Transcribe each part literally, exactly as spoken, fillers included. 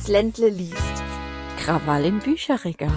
Ländle liest. Krawall im Bücherregal.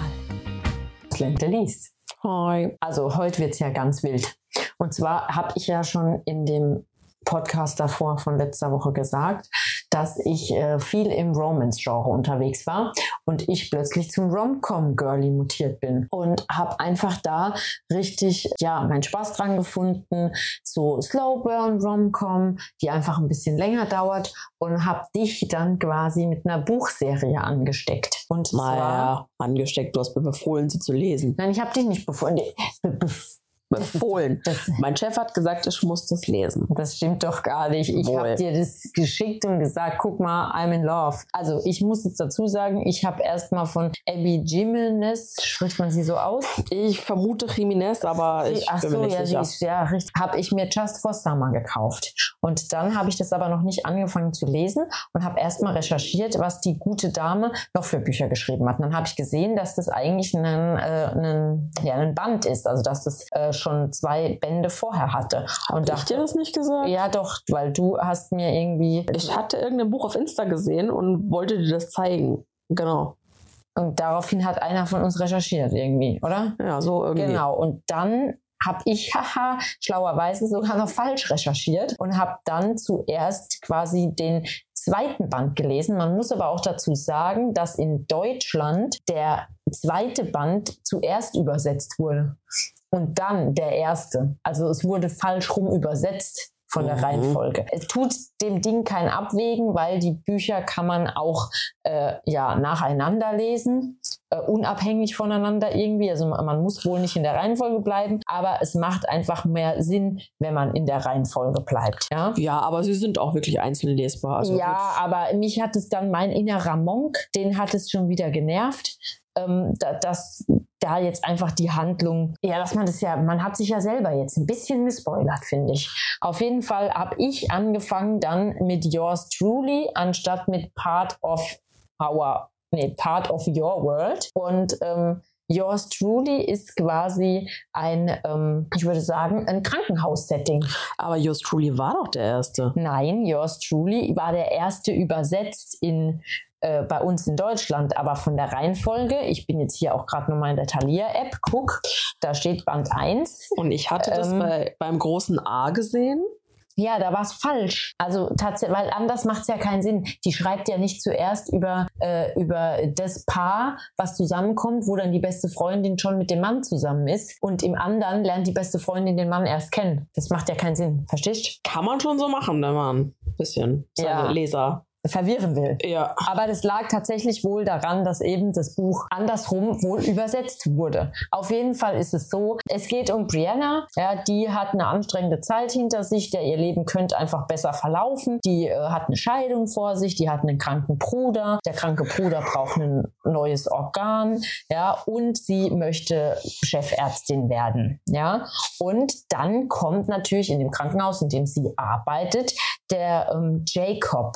Das Ländle liest. Hi. Also heute wird es ja ganz wild. Und zwar habe ich ja schon in dem Podcast davor von letzter Woche gesagt, dass ich äh, viel im Romance-Genre unterwegs war und ich plötzlich zum Rom-Com-Girlie mutiert bin und habe einfach da richtig, ja, meinen Spaß dran gefunden, so Slow-Burn-Rom-Com, die einfach ein bisschen länger dauert, und habe dich dann quasi mit einer Buchserie angesteckt. Und naja, zwar angesteckt, du hast mir befohlen, sie zu lesen. Nein, ich habe dich nicht befohlen. Be- be- Befohlen. Das, mein Chef hat gesagt, ich muss das lesen. Das stimmt doch gar nicht. Ich habe dir das geschickt und gesagt, guck mal, I'm in love. Also ich muss jetzt dazu sagen, ich habe erstmal von Abby Jimenez, spricht man sie so aus? Ich vermute Jimenez, aber ich Ach bin so, mir nicht ja, sicher. sie ist, ja, richtig. Habe ich mir Just for Summer gekauft. Und dann habe ich das aber noch nicht angefangen zu lesen und habe erstmal recherchiert, was die gute Dame noch für Bücher geschrieben hat. Und dann habe ich gesehen, dass das eigentlich ein, äh, ein, ja, ein Band ist, also dass das äh, schon zwei Bände vorher hatte. Und Hab ich dir das nicht gesagt? Ja doch, weil du hast mir irgendwie... Ich hatte irgendein Buch auf Insta gesehen und wollte dir das zeigen. Genau. Und daraufhin hat einer von uns recherchiert irgendwie, oder? Ja, so irgendwie. Genau, und dann habe ich, haha, schlauerweise sogar noch falsch recherchiert und habe dann zuerst quasi den zweiten Band gelesen. Man muss aber auch dazu sagen, dass in Deutschland der zweite Band zuerst übersetzt wurde und dann der erste. Also es wurde falsch rum übersetzt von der Mhm. Reihenfolge. Es tut dem Ding kein Abwägen, weil die Bücher kann man auch äh, ja, nacheinander lesen, äh, unabhängig voneinander irgendwie. Also man muss wohl nicht in der Reihenfolge bleiben, aber es macht einfach mehr Sinn, wenn man in der Reihenfolge bleibt. Ja, Ja, aber sie sind auch wirklich einzeln lesbar. Also ja, gut. aber mich hat es dann, mein innerer Monk, den hat es schon wieder genervt, ähm, da, dass da jetzt einfach die Handlung, ja, dass man das ja, man hat sich ja selber jetzt ein bisschen gespoilert, finde ich. Auf jeden Fall habe ich angefangen dann mit Yours Truly anstatt mit Part of Our, nee, Part of Your World. Und ähm, Yours Truly ist quasi ein, ähm, ich würde sagen, ein Krankenhaussetting. Aber Yours Truly war doch der erste. Nein, Yours Truly war der erste übersetzt in äh, bei uns in Deutschland, aber von der Reihenfolge, ich bin jetzt hier auch gerade nochmal in der Thalia-App, guck, da steht Band eins. Und ich hatte das Ähm, bei, beim großen A gesehen. Ja, da war es falsch. Also tatsächlich, weil anders macht es ja keinen Sinn. Die schreibt ja nicht zuerst über, äh, über das Paar, was zusammenkommt, wo dann die beste Freundin schon mit dem Mann zusammen ist. Und im anderen lernt die beste Freundin den Mann erst kennen. Das macht ja keinen Sinn. Verstehst Kann man schon so machen, wenn man ein bisschen seine Ja. Leser. verwirren will. Ja. Aber das lag tatsächlich wohl daran, dass eben das Buch andersrum wohl übersetzt wurde. Auf jeden Fall ist es so, es geht um Brianna, ja, die hat eine anstrengende Zeit hinter sich, der ihr Leben könnte einfach besser verlaufen. Die äh, hat eine Scheidung vor sich, die hat einen kranken Bruder, der kranke Bruder braucht ein neues Organ, ja, und sie möchte Chefärztin werden, ja. Und dann kommt natürlich in dem Krankenhaus, in dem sie arbeitet, der ähm, Jacob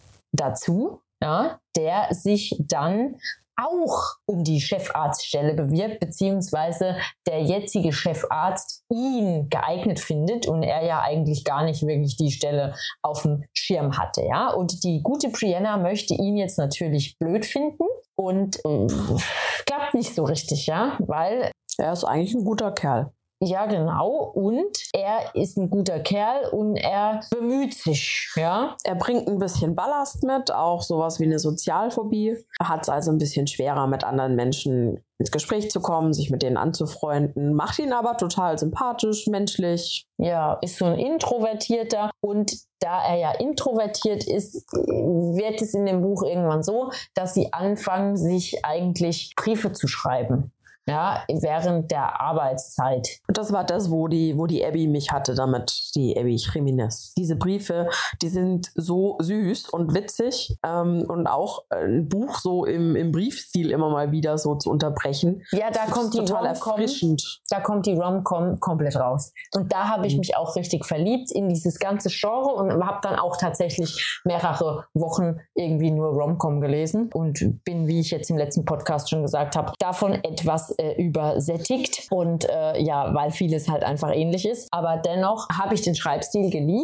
dazu, ja, der sich dann auch um die Chefarztstelle bewirbt, beziehungsweise der jetzige Chefarzt ihn geeignet findet und er ja eigentlich gar nicht wirklich die Stelle auf dem Schirm hatte, ja. Und die gute Brianna möchte ihn jetzt natürlich blöd finden und äh, klappt nicht so richtig, ja, weil Er ist eigentlich ein guter Kerl. ja, genau. Und er ist ein guter Kerl und er bemüht sich, ja. Er bringt ein bisschen Ballast mit, auch sowas wie eine Sozialphobie. Er hat es also ein bisschen schwerer, mit anderen Menschen ins Gespräch zu kommen, sich mit denen anzufreunden, macht ihn aber total sympathisch, menschlich. Ja, ist so ein Introvertierter. Und da er ja introvertiert ist, wird es in dem Buch irgendwann so, dass sie anfangen, sich eigentlich Briefe zu schreiben. Ja, während der Arbeitszeit. Und das war das, wo die, wo die Abby mich hatte damit, die Abby Jimenez. Diese Briefe, die sind so süß und witzig ähm, und auch ein Buch so im, im Briefstil immer mal wieder so zu unterbrechen. Ja, da Das kommt ist die total Rom-Com, erfrischend. da kommt die Rom-Com komplett raus. Und da habe ich Mhm. mich auch richtig verliebt in dieses ganze Genre und habe dann auch tatsächlich mehrere Wochen irgendwie nur Rom-Com gelesen und bin, wie ich jetzt im letzten Podcast schon gesagt habe, davon etwas äh, übersättigt und äh, ja, weil vieles halt einfach ähnlich ist. Aber dennoch habe ich den Schreibstil geliebt.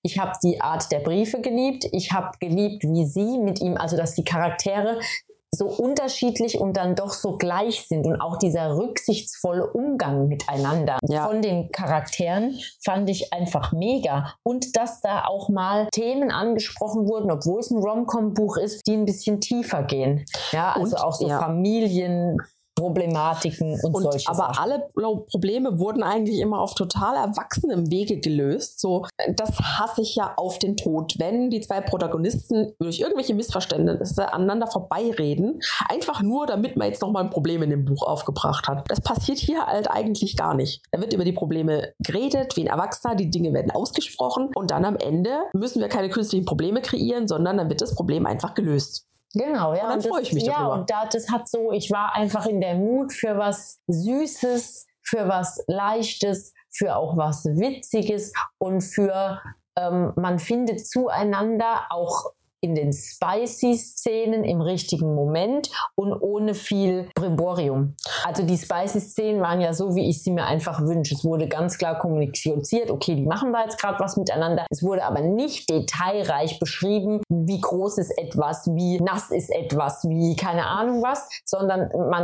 Ich habe die Art der Briefe geliebt. Ich habe geliebt, wie sie mit ihm, also dass die Charaktere so unterschiedlich und dann doch so gleich sind und auch dieser rücksichtsvolle Umgang miteinander ja. von den Charakteren fand ich einfach mega. Und dass da auch mal Themen angesprochen wurden, obwohl es ein Rom-Com-Buch ist, die ein bisschen tiefer gehen. Ja, also und, auch so ja. Familien... Problematiken und, und solche aber Sachen. alle Probleme wurden eigentlich immer auf total erwachsenem Wege gelöst. So, das hasse ich ja auf den Tod, wenn die zwei Protagonisten durch irgendwelche Missverständnisse aneinander vorbeireden, einfach nur, damit man jetzt nochmal ein Problem in dem Buch aufgebracht hat. Das passiert hier halt eigentlich gar nicht. Da wird über die Probleme geredet, wie ein Erwachsener, die Dinge werden ausgesprochen und dann am Ende müssen wir keine künstlichen Probleme kreieren, sondern dann wird das Problem einfach gelöst. Genau, ja. Und dann freue ich mich ja, darüber. Ja, und da, das hat so, ich war einfach in der Mut für was Süßes, für was Leichtes, für auch was Witziges und für, ähm, man findet zueinander auch in den Spicy-Szenen im richtigen Moment und ohne viel Brimborium. Also die Spicy-Szenen waren ja so, wie ich sie mir einfach wünsche. Es wurde ganz klar kommuniziert, okay, die machen da jetzt gerade was miteinander. Es wurde aber nicht detailreich beschrieben, wie groß ist etwas, wie nass ist etwas, wie keine Ahnung was, sondern man,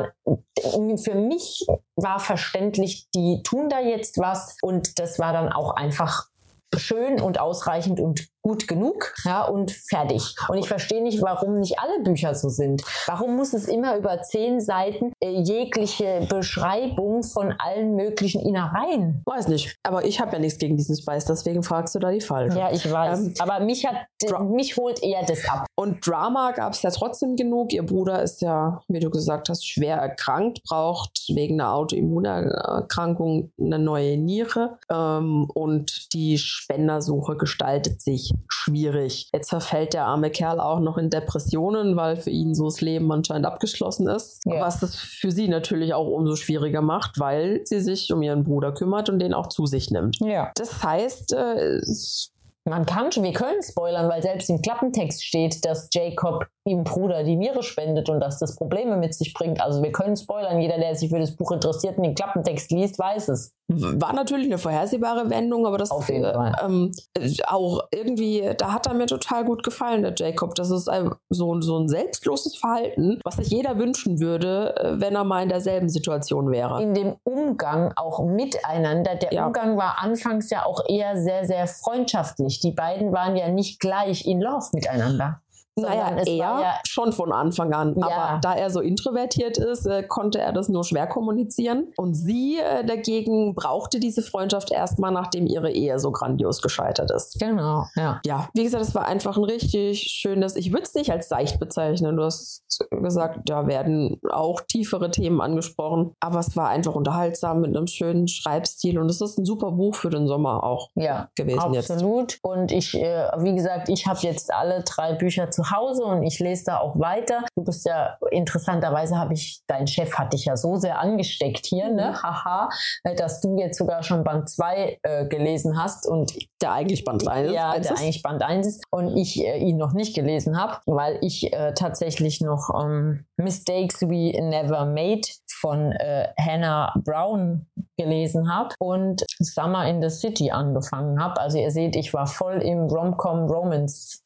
für mich war verständlich, die tun da jetzt was und das war dann auch einfach schön und ausreichend und gut genug, ja, und fertig. Und ich verstehe nicht, warum nicht alle Bücher so sind. Warum muss es immer über zehn Seiten äh, jegliche Beschreibung von allen möglichen Innereien? Weiß nicht, aber ich habe ja nichts gegen diesen Spice, deswegen fragst du da die falsche. Ja, ich weiß. Ähm, aber mich hat, Dra- mich holt eher das ab. Und Drama gab es ja trotzdem genug. Ihr Bruder ist ja, wie du gesagt hast, schwer erkrankt, braucht wegen einer Autoimmunerkrankung eine neue Niere. Ähm, und die Spendersuche gestaltet sich schwierig. Jetzt verfällt der arme Kerl auch noch in Depressionen, weil für ihn so das Leben anscheinend abgeschlossen ist. Ja. Was das für sie natürlich auch umso schwieriger macht, weil sie sich um ihren Bruder kümmert und den auch zu sich nimmt. Ja. Das heißt, äh, man kann schon, wir können spoilern, weil selbst im Klappentext steht, dass Jacob ihm Bruder die Niere spendet und dass das Probleme mit sich bringt. Also wir können spoilern. Jeder, der sich für das Buch interessiert und den Klappentext liest, weiß es. War natürlich eine vorhersehbare Wendung, aber das Auf jeden äh, Fall. Ähm, auch irgendwie, da hat er mir total gut gefallen, der Jacob. Das ist ein, so, so ein selbstloses Verhalten, was sich jeder wünschen würde, wenn er mal in derselben Situation wäre. In dem Umgang auch miteinander. Der ja. Umgang war anfangs ja auch eher sehr, sehr freundschaftlich. Die beiden waren ja nicht gleich in love miteinander. Naja, er ja schon von Anfang an. Ja. Aber da er so introvertiert ist, äh, konnte er das nur schwer kommunizieren. Und sie äh, dagegen brauchte diese Freundschaft erstmal, nachdem ihre Ehe so grandios gescheitert ist. Genau, ja. Ja, wie gesagt, es war einfach ein richtig schönes, ich würde es nicht als seicht bezeichnen. Du hast gesagt, da werden auch tiefere Themen angesprochen. Aber es war einfach unterhaltsam mit einem schönen Schreibstil. Und es ist ein super Buch für den Sommer auch ja, gewesen absolut. jetzt. Absolut. Und ich, äh, wie gesagt, ich habe jetzt alle drei Bücher zu Hause und ich lese da auch weiter. Du bist ja, interessanterweise habe ich, dein Chef hat dich ja so sehr angesteckt hier, ne, haha, dass du jetzt sogar schon Band zwei äh, gelesen hast und der eigentlich Band eins ist. Ja, der eigentlich Band eins ist und ich äh, ihn noch nicht gelesen habe, weil ich äh, tatsächlich noch ähm, Mistakes We Never Made von äh, Hannah Brown gelesen habe und Summer in the City angefangen habe. Also ihr seht, ich war voll im Rom-Com-Romance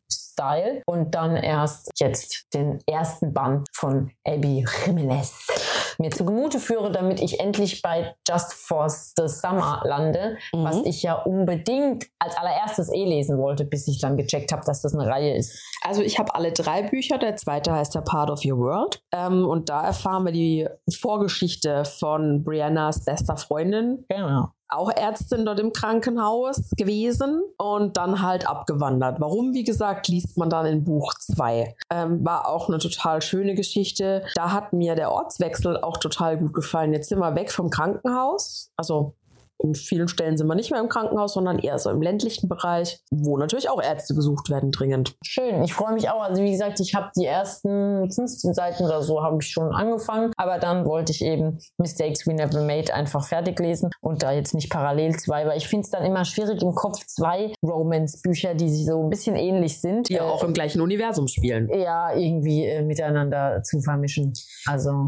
Style und dann erst jetzt den ersten Band von Abby Jimenez mir zu Gemüte führe, damit ich endlich bei Just for the Summer lande, mhm. was ich ja unbedingt als allererstes eh lesen wollte, bis ich dann gecheckt habe, dass das eine Reihe ist. Also ich habe alle drei Bücher, der zweite heißt A Part of Your World ähm, und da erfahren wir die Vorgeschichte von Briannas bester Freundin. Genau. Auch Ärztin dort im Krankenhaus gewesen und dann halt abgewandert. Warum, wie gesagt, liest man dann in Buch zwei. Ähm, war auch eine total schöne Geschichte. Da hat mir der Ortswechsel auch total gut gefallen. Jetzt sind wir weg vom Krankenhaus, also in vielen Stellen sind wir nicht mehr im Krankenhaus, sondern eher so im ländlichen Bereich, wo natürlich auch Ärzte gesucht werden dringend. Schön, ich freue mich auch. Also wie gesagt, ich habe die ersten fünfzehn Seiten oder so habe ich schon angefangen, aber dann wollte ich eben Mistakes We Never Made einfach fertig lesen und da jetzt nicht parallel zwei, weil ich finde es dann immer schwierig im Kopf zwei Romance-Bücher, die so ein bisschen ähnlich sind. Die äh, auch im gleichen Universum spielen. Ja, irgendwie äh, miteinander zu vermischen. Also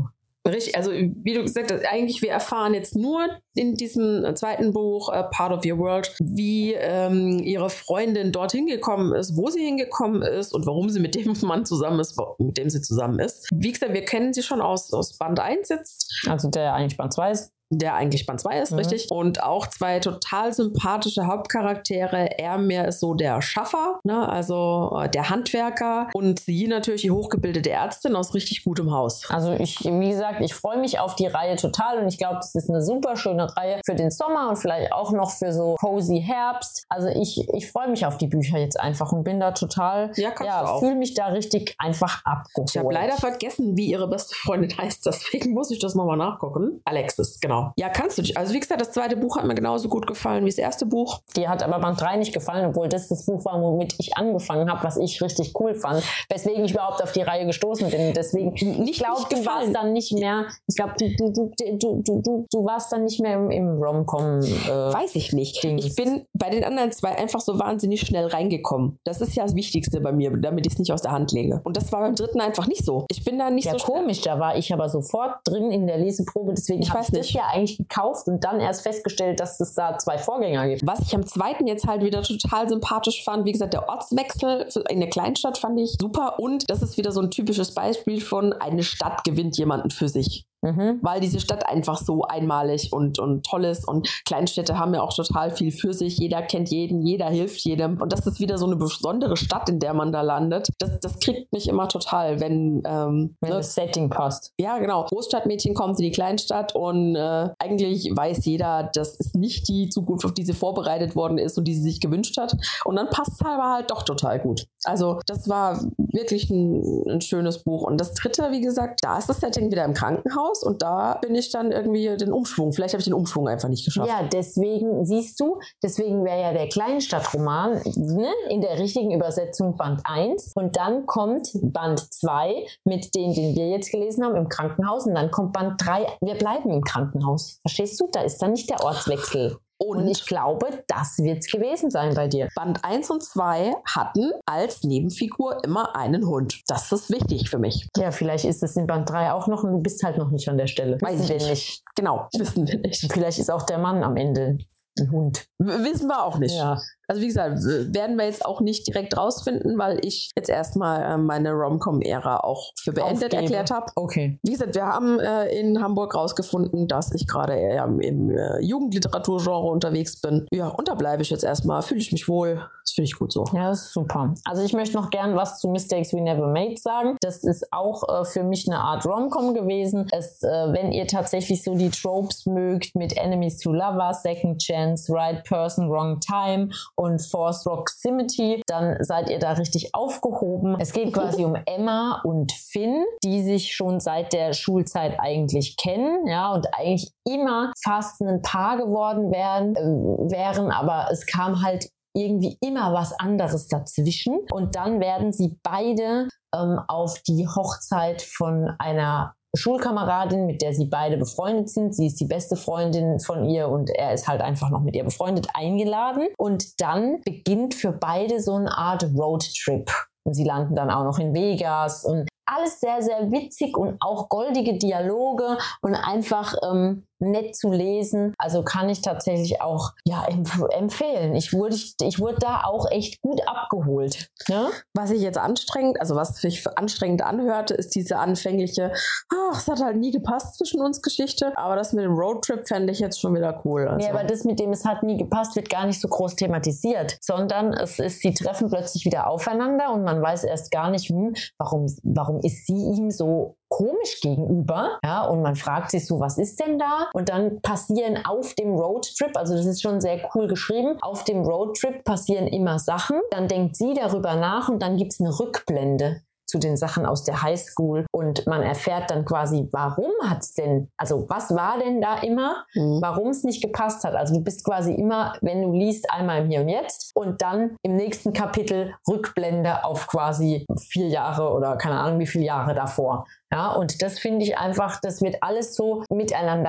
Richtig, also wie du gesagt hast, eigentlich wir erfahren jetzt nur in diesem zweiten Buch, uh, Part of Your World, wie ähm, ihre Freundin dorthin gekommen ist, wo sie hingekommen ist und warum sie mit dem Mann zusammen ist, mit dem sie zusammen ist. Wie gesagt, wir kennen sie schon aus, aus Band eins jetzt. Also der eigentlich Band zwei ist. Der eigentlich Band zwei ist, mhm. richtig. Und auch zwei total sympathische Hauptcharaktere. Er mehr ist so der Schaffer, ne? Also äh, der Handwerker. Und sie natürlich die hochgebildete Ärztin aus richtig gutem Haus. Also ich, wie gesagt, ich freue mich auf die Reihe total. Und ich glaube, das ist eine super schöne Reihe für den Sommer und vielleicht auch noch für so cozy Herbst. Also ich, ich freue mich auf die Bücher jetzt einfach und bin da total, ja, ja fühle mich da richtig einfach abgeholt. Ich habe leider vergessen, wie ihre beste Freundin heißt. Deswegen muss ich das nochmal nachgucken. Alexis, genau. Ja, kannst du. Also wie gesagt, das zweite Buch hat mir genauso gut gefallen wie das erste Buch. Die hat aber Band drei nicht gefallen, obwohl das das Buch war, womit ich angefangen habe, was ich richtig cool fand. Weswegen ich überhaupt auf die Reihe gestoßen bin. Deswegen, nicht, ich glaube, du warst dann nicht mehr, ich glaube, du, du, du, du, du, du, du warst dann nicht mehr im, im Rom-Com. Äh, Weiß ich nicht. Dings. Ich bin bei den anderen zwei einfach so wahnsinnig schnell reingekommen. Das ist ja das Wichtigste bei mir, damit ich es nicht aus der Hand lege. Und das war beim dritten einfach nicht so. Ich bin da nicht ja, so schnell. Komisch, da war ich aber sofort drin in der Leseprobe. Deswegen habe ich das ja eigentlich gekauft und dann erst festgestellt, dass es da zwei Vorgänger gibt. Was ich am zweiten jetzt halt wieder total sympathisch fand, wie gesagt, der Ortswechsel in der Kleinstadt fand ich super und das ist wieder so ein typisches Beispiel von eine Stadt gewinnt jemanden für sich. Mhm. Weil diese Stadt einfach so einmalig und, und toll ist und Kleinstädte haben ja auch total viel für sich. Jeder kennt jeden, jeder hilft jedem und das ist wieder so eine besondere Stadt, in der man da landet. Das, das kriegt mich immer total, wenn, ähm, wenn ne, das Setting passt. Ja, genau. Großstadtmädchen kommt in die Kleinstadt und äh, eigentlich weiß jeder, das ist nicht die Zukunft, auf die sie vorbereitet worden ist und die sie sich gewünscht hat. Und dann passt es aber halt doch total gut. Also das war wirklich ein, ein schönes Buch. Und das dritte, wie gesagt, da ist das Setting wieder im Krankenhaus. Und da bin ich dann irgendwie den Umschwung. Vielleicht habe ich den Umschwung einfach nicht geschafft. Ja, deswegen, siehst du, deswegen wäre ja der Kleinstadtroman ne, in der richtigen Übersetzung Band eins. Und dann kommt Band zwei mit denen, den wir jetzt gelesen haben, im Krankenhaus. Und dann kommt Band drei, wir bleiben im Krankenhaus. Verstehst du? Da ist dann nicht der Ortswechsel. Und, und ich glaube, das wird es gewesen sein bei dir. Band eins und zwei hatten als Nebenfigur immer einen Hund. Das ist wichtig für mich. Ja, vielleicht ist es in Band drei auch noch und du bist halt noch nicht an der Stelle. Weiß ich nicht. nicht. Genau, wissen wir nicht. Vielleicht ist auch der Mann am Ende ein Hund. W- wissen wir auch nicht. Ja. Also wie gesagt, werden wir jetzt auch nicht direkt rausfinden, weil ich jetzt erstmal äh, meine Rom-Com-Ära auch für beendet Aufgebe. erklärt habe. Okay. Wie gesagt, wir haben äh, in Hamburg rausgefunden, dass ich gerade eher im, im äh, Jugendliteraturgenre unterwegs bin. Ja, und da bleibe ich jetzt erstmal. Fühle ich mich wohl. Das finde ich gut so. Ja, das ist super. Also ich möchte noch gern was zu Mistakes We Never Made sagen. Das ist auch äh, für mich eine Art Rom-Com gewesen. Es, äh, wenn ihr tatsächlich so die Tropes mögt mit Enemies to Lovers, Second Chance, Right Person, Wrong Time und Forced Proximity, dann seid ihr da richtig aufgehoben. Es geht quasi um Emma und Finn, die sich schon seit der Schulzeit eigentlich kennen, ja, und eigentlich immer fast ein Paar geworden wären, äh, wären, aber es kam halt irgendwie immer was anderes dazwischen. Und dann werden sie beide ähm, auf die Hochzeit von einer Schulkameradin, mit der sie beide befreundet sind. Sie ist die beste Freundin von ihr und er ist halt einfach noch mit ihr befreundet, eingeladen. Und dann beginnt für beide so eine Art Roadtrip. Und sie landen dann auch noch in Vegas und alles sehr, sehr witzig und auch goldige Dialoge und einfach ähm, nett zu lesen. Also kann ich tatsächlich auch ja, empf- empfehlen. Ich wurde, ich, ich wurde da auch echt gut abgeholt. Ja? Was ich jetzt anstrengend, also was sich anstrengend anhörte, ist diese anfängliche, ach, es hat halt nie gepasst zwischen uns Geschichte. Aber das mit dem Roadtrip fände ich jetzt schon wieder cool. Also. Ja, aber das mit dem, es hat nie gepasst, wird gar nicht so groß thematisiert, sondern es ist, sie treffen plötzlich wieder aufeinander und man weiß erst gar nicht, hm, warum, warum ist sie ihm so komisch gegenüber, ja, und man fragt sich so, was ist denn da? Und dann passieren auf dem Roadtrip, also das ist schon sehr cool geschrieben, auf dem Roadtrip passieren immer Sachen, dann denkt sie darüber nach und dann gibt es eine Rückblende zu den Sachen aus der Highschool und man erfährt dann quasi, warum hat es denn, also was war denn da immer, mhm. warum es nicht gepasst hat. Also du bist quasi immer, wenn du liest, einmal im Hier und Jetzt und dann im nächsten Kapitel Rückblende auf quasi vier Jahre oder keine Ahnung wie viele Jahre davor. Ja, und das finde ich einfach, das wird alles so miteinander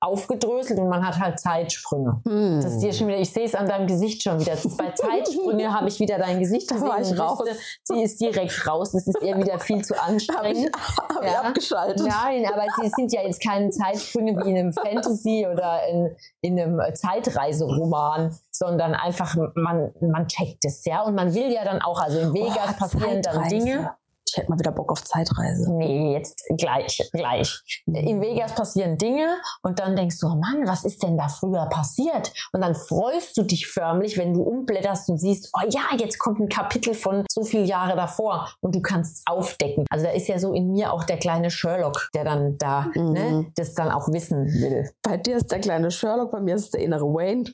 aufgedröselt und man hat halt Zeitsprünge. Hm. Das ist dir schon wieder, ich sehe es an deinem Gesicht schon wieder. Bei Zeitsprünge habe ich wieder dein Gesicht gesehen. Da war ich raus. Wusste, sie ist direkt raus. Das ist ihr wieder viel zu anstrengend. Habe ich, hab ja. ich abgeschaltet. Nein, aber es sind ja jetzt keine Zeitsprünge wie in einem Fantasy oder in, in einem Zeitreiseroman, sondern einfach, man, man checkt es, ja. Und man will ja dann auch, also in Vegas oh, passieren dann Dinge. Ich hätte mal wieder Bock auf Zeitreise. Nee, jetzt gleich, gleich. In Vegas passieren Dinge und dann denkst du, oh Mann, was ist denn da früher passiert? Und dann freust du dich förmlich, wenn du umblätterst und siehst, oh ja, jetzt kommt ein Kapitel von so viele Jahre davor und du kannst es aufdecken. Also da ist ja so in mir auch der kleine Sherlock, der dann da mhm. ne, das dann auch wissen will. Bei dir ist der kleine Sherlock, bei mir ist der innere Wayne.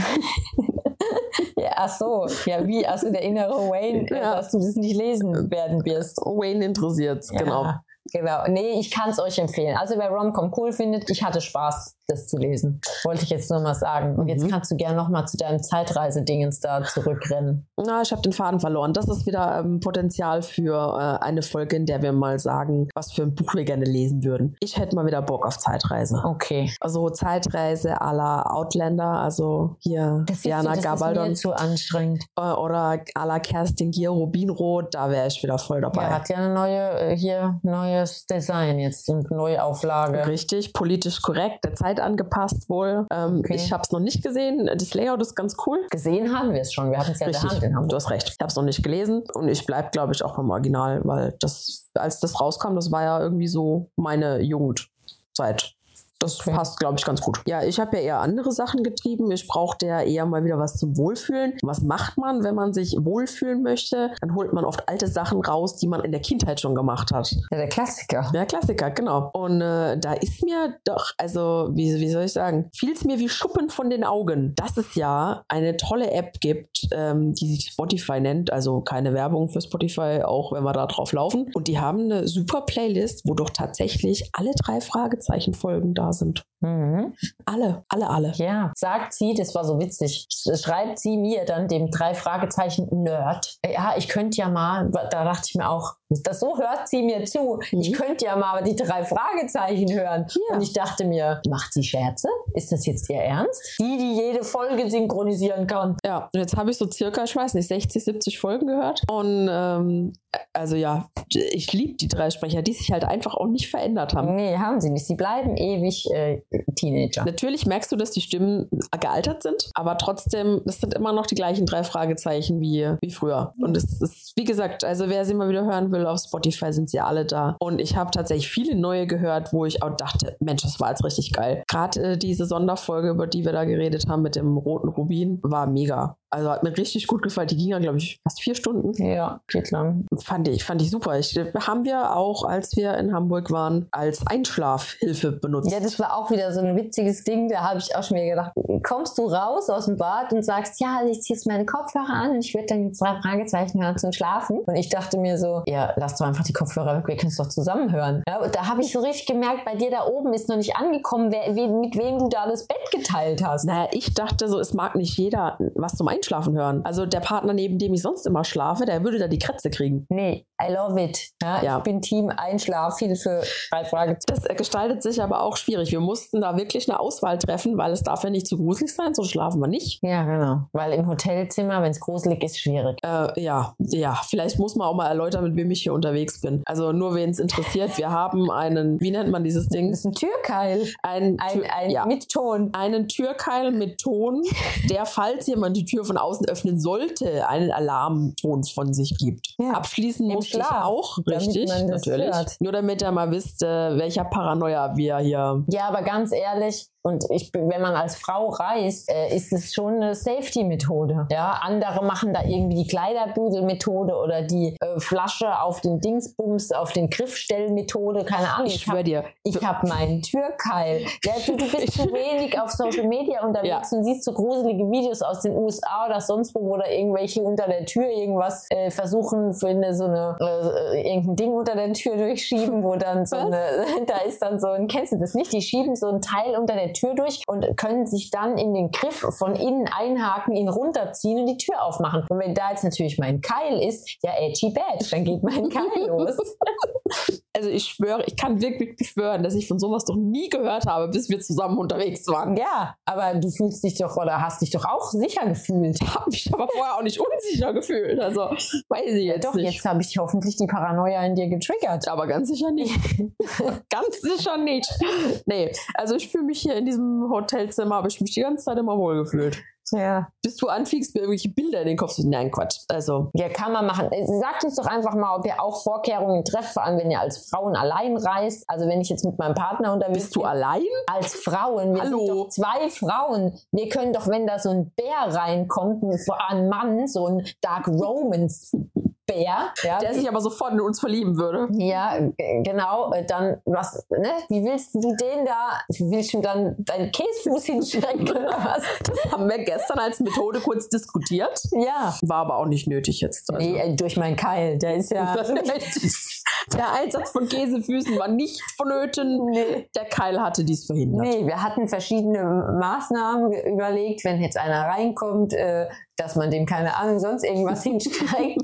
Ja, ach so, ja, wie, also der innere Wayne, ja. dass du das nicht lesen werden wirst. Wayne interessiert, ja, genau. Genau, nee, ich kann es euch empfehlen. Also wer Rom-Com cool findet, ich hatte Spaß, das zu lesen. Wollte ich jetzt nur mal sagen. Und mhm. jetzt kannst du gerne nochmal zu deinem Zeitreisedingens da zurückrennen. Na, ich habe den Faden verloren. Das ist wieder ähm, Potenzial für äh, eine Folge, in der wir mal sagen, was für ein Buch wir gerne lesen würden. Ich hätte mal wieder Bock auf Zeitreise. Okay. Also Zeitreise à la Outlander, also hier das Diana ist, das Gabaldon. Ist mir zu anstrengend. Äh, oder à la Kerstin Gier, Rubinrot, da wäre ich wieder voll dabei. Ja, hat ja eine neue, hier, neues Design jetzt, eine Neuauflage. Richtig, politisch korrekt, der Zeit angepasst wohl. Ähm, okay. Ich habe es noch nicht gesehen. Das Layout ist ganz cool. Gesehen haben wir es schon. Wir hatten es ja in der Hand in Hamburg. Du hast recht. Ich habe es noch nicht gelesen und ich bleibe, glaube ich, auch beim Original, weil das, als das rauskam, das war ja irgendwie so meine Jugendzeit. Das okay. passt, glaube ich, ganz gut. Ja, ich habe ja eher andere Sachen getrieben. Ich brauchte ja eher mal wieder was zum Wohlfühlen. Was macht man, wenn man sich wohlfühlen möchte? Dann holt man oft alte Sachen raus, die man in der Kindheit schon gemacht hat. Ja, der Klassiker. Der Klassiker, genau. Und äh, da ist mir doch, also, wie, wie soll ich sagen, fiel es mir wie Schuppen von den Augen, dass es ja eine tolle App gibt, ähm, die sich Spotify nennt. Also keine Werbung für Spotify, auch wenn wir da drauf laufen. Und die haben eine super Playlist, wo doch tatsächlich alle drei Fragezeichen-Folgen da sind. Mhm. Alle, alle, alle. Ja, sagt sie, das war so witzig, schreibt sie mir dann, dem drei Fragezeichen Nerd, ja, ich könnte ja mal, da dachte ich mir auch, das, so hört sie mir zu, mhm. ich könnte ja mal die drei Fragezeichen hören. Ja. Und ich dachte mir, macht sie Scherze? Ist das jetzt ihr Ernst? Die, die jede Folge synchronisieren kann. Ja, und jetzt habe ich so circa, ich weiß nicht, sechzig, siebzig Folgen gehört. Und ähm, also ja, ich liebe die drei Sprecher, die sich halt einfach auch nicht verändert haben. Nee, haben sie nicht. Sie bleiben ewig äh, Teenager. Natürlich merkst du, dass die Stimmen gealtert sind, aber trotzdem, das sind immer noch die gleichen drei Fragezeichen wie, wie früher. Und es ist, wie gesagt, also wer sie mal wieder hören will, auf Spotify sind sie alle da. Und ich habe tatsächlich viele neue gehört, wo ich auch dachte, Mensch, das war jetzt richtig geil. Gerade äh, diese Sonderfolge, über die wir da geredet haben mit dem roten Rubin, war mega. Also hat mir richtig gut gefallen. Die ging ja, glaube ich, fast vier Stunden. Ja, geht lang. Fand ich, fand ich super. Ich, haben wir auch, als wir in Hamburg waren, als Einschlafhilfe benutzt. Ja, das war auch wieder so ein witziges Ding. Da habe ich auch schon mir gedacht, kommst du raus aus dem Bad und sagst, ja, ich ziehe jetzt meine Kopfhörer an und ich würde dann jetzt drei Fragezeichen hören zum Schlafen. Und ich dachte mir so, ja, lass doch einfach die Kopfhörer weg, wir können es doch zusammen hören. Ja, und da habe ich so richtig gemerkt, bei dir da oben ist noch nicht angekommen, wer, wie, mit wem du da das Bett geteilt hast. Naja, ich dachte so, es mag nicht jeder was zum Einschlafen hören. Also der Partner, neben dem ich sonst immer schlafe, der würde da die Krätze kriegen. Nee, I love it. Ja, ja. Ich bin Team Einschlafhilfe. Drei Fragezeichen. Das gestaltet sich aber auch schwierig. Wir mussten da wirklich eine Auswahl treffen, weil es darf ja nicht zu gruselig sein, so schlafen wir nicht. Ja, genau. Weil im Hotelzimmer, wenn es gruselig ist, schwierig. Äh, ja, ja. Vielleicht muss man auch mal erläutern, mit wem ich hier unterwegs bin. Also nur, wen es interessiert. Wir haben einen, wie nennt man dieses Ding? Das ist ein Türkeil. Ein, ein, ein ja. mit Ton. Einen Türkeil mit Ton, der, falls jemand die Tür von außen öffnen sollte, einen Alarmton von sich gibt. Ja. Abschließen Im musste Schlaf, ich auch, richtig, natürlich. Hört. Nur damit ihr mal wisst, äh, welcher Paranoia wir hier... Ja, aber ganz ehrlich, und ich, wenn man als Frau reist, äh, ist es schon eine Safety-Methode. Ja, andere machen da irgendwie die Kleiderbügel-Methode oder die äh, Flasche auf den Dingsbums, auf den Griffstellen-Methode, keine Ahnung. Ich schwöre dir. Ich habe meinen Türkeil. Ja, du, du bist zu wenig auf Social Media unterwegs ja. und siehst so gruselige Videos aus den U S A oder sonst wo, wo da irgendwelche unter der Tür irgendwas äh, versuchen, für eine, so eine äh, irgendein Ding unter der Tür durchschieben, wo dann so Was? eine, da ist dann so ein, kennst du das nicht? Die schieben so ein Teil unter der Tür durch und können sich dann in den Griff von innen einhaken, ihn runterziehen und die Tür aufmachen. Und wenn da jetzt natürlich mein Keil ist, ja, edgy bad, dann geht mein Keil los. Also ich schwöre, ich kann wirklich beschwören, dass ich von sowas doch nie gehört habe, bis wir zusammen unterwegs waren. Ja, aber du fühlst dich doch oder hast dich doch auch sicher gefühlt. Ich habe mich aber vorher auch nicht unsicher gefühlt. Also weiß ich jetzt Doch, nicht. jetzt habe ich hoffentlich die Paranoia in dir getriggert. Aber ganz sicher nicht. Ganz sicher nicht. Nee, also ich fühle mich hier in diesem Hotelzimmer, habe ich mich die ganze Zeit immer wohl gefühlt. Ja. Bis du anfängst, mir irgendwelche Bilder in den Kopf zu... Nein, Quatsch. Also. Ja, kann man machen. Sagt uns doch einfach mal, ob ihr auch Vorkehrungen trefft, vor allem wenn ihr als Frauen allein reist. Also wenn ich jetzt mit meinem Partner unterwegs bin. Bist du allein? Als Frauen. Wir Hallo. sind doch zwei Frauen. Wir können doch, wenn da so ein Bär reinkommt, ein Mann, so ein Dark Romance Bär, ja, der sich aber sofort in uns verlieben würde. Ja, g- genau. äh, Dann, was, ne? Wie willst du den da, willst du dann deinen Käsefuß hinstrecken oder was? Das haben wir gestern als Methode kurz diskutiert. Ja. War aber auch nicht nötig jetzt. Also. Nee, äh, durch meinen Keil. Der ist ja. Der Einsatz von Käsefüßen war nicht vonnöten. Nee. Der Keil hatte dies verhindert. Nee, wir hatten verschiedene Maßnahmen ge- überlegt, wenn jetzt einer reinkommt, äh, dass man dem, keine Ahnung, sonst irgendwas hinstreckt.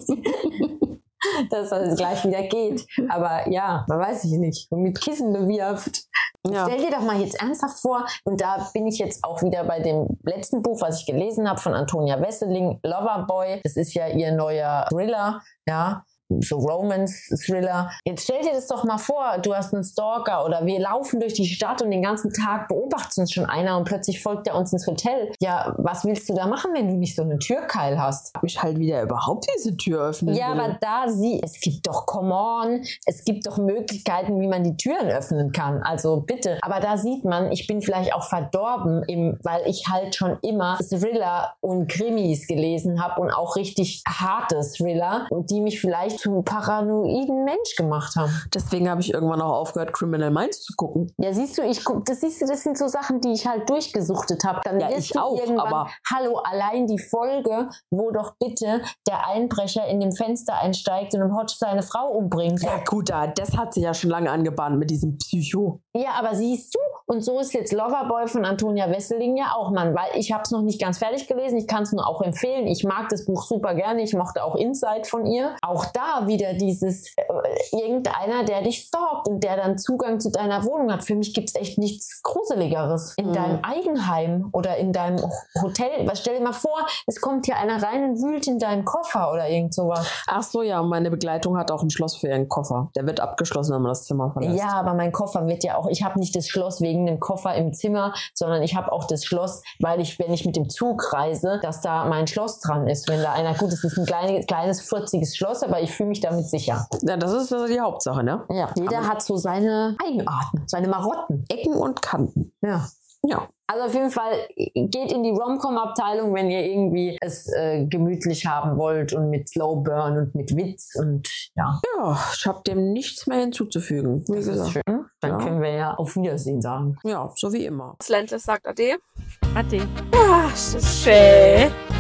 Dass das gleich wieder geht. Aber ja, man weiß ich nicht. Und mit Kissen bewirft. Ja. Stell dir doch mal jetzt ernsthaft vor, und da bin ich jetzt auch wieder bei dem letzten Buch, was ich gelesen habe von Antonia Wesseling, Loverboy. Das ist ja ihr neuer Thriller, ja. So Romance-Thriller. Jetzt stell dir das doch mal vor, du hast einen Stalker oder wir laufen durch die Stadt und den ganzen Tag beobachtet uns schon einer und plötzlich folgt er uns ins Hotel. Ja, was willst du da machen, wenn du nicht so eine Türkeil hast? Hab ich halt wieder überhaupt diese Tür öffnen Ja, will. aber da sie, es gibt doch, come on, es gibt doch Möglichkeiten, wie man die Türen öffnen kann. Also bitte. Aber da sieht man, ich bin vielleicht auch verdorben, im, weil ich halt schon immer Thriller und Krimis gelesen habe und auch richtig harte Thriller, und die mich vielleicht zu einem paranoiden Mensch gemacht haben. Deswegen habe ich irgendwann auch aufgehört, Criminal Minds zu gucken. Ja, siehst du, ich guck, das siehst du, das sind so Sachen, die ich halt durchgesuchtet habe. Dann Ja, wirst ich du auch, irgendwann, aber- hallo, allein die Folge, wo doch bitte der Einbrecher in dem Fenster einsteigt und im Hotch seine Frau umbringt. Ja gut, da- das hat sich ja schon lange angebahnt mit diesem Psycho. Ja, aber siehst du, und so ist jetzt Loverboy von Antonia Wesseling ja auch, Mann, weil ich habe es noch nicht ganz fertig gelesen, ich kann es nur auch empfehlen, ich mag das Buch super gerne, ich mochte auch Inside von ihr. Auch da wieder dieses, äh, irgendeiner, der dich stalkt und der dann Zugang zu deiner Wohnung hat. Für mich gibt es echt nichts Gruseligeres. In Mhm. deinem Eigenheim oder in deinem Hotel, was, stell dir mal vor, es kommt hier einer rein und wühlt in deinen Koffer oder irgend sowas. Ach so, ja, und meine Begleitung hat auch ein Schloss für ihren Koffer. Der wird abgeschlossen, wenn man das Zimmer verlässt. Ja, aber mein Koffer wird ja auch, ich habe nicht das Schloss wegen dem Koffer im Zimmer, sondern ich habe auch das Schloss, weil ich, wenn ich mit dem Zug reise, dass da mein Schloss dran ist. Wenn da einer, gut, es ist ein kleines, kleines, furziges Schloss, aber ich fühle mich damit sicher. Ja, das ist also die Hauptsache, ne? Ja, jeder Aber- hat so seine Eigenarten, seine Marotten. Ecken und Kanten. Ja. Ja. Also auf jeden Fall geht in die Rom-Com-Abteilung, wenn ihr irgendwie es äh, gemütlich haben wollt und mit Slow Burn und mit Witz und ja. Ja, ich habe dem nichts mehr hinzuzufügen. Wie Das ist gesagt. schön. Dann Ja. können wir ja auf Wiedersehen sagen. Ja, so wie immer. Das Ländle sagt Ade. Ade. Ah, das ist schön.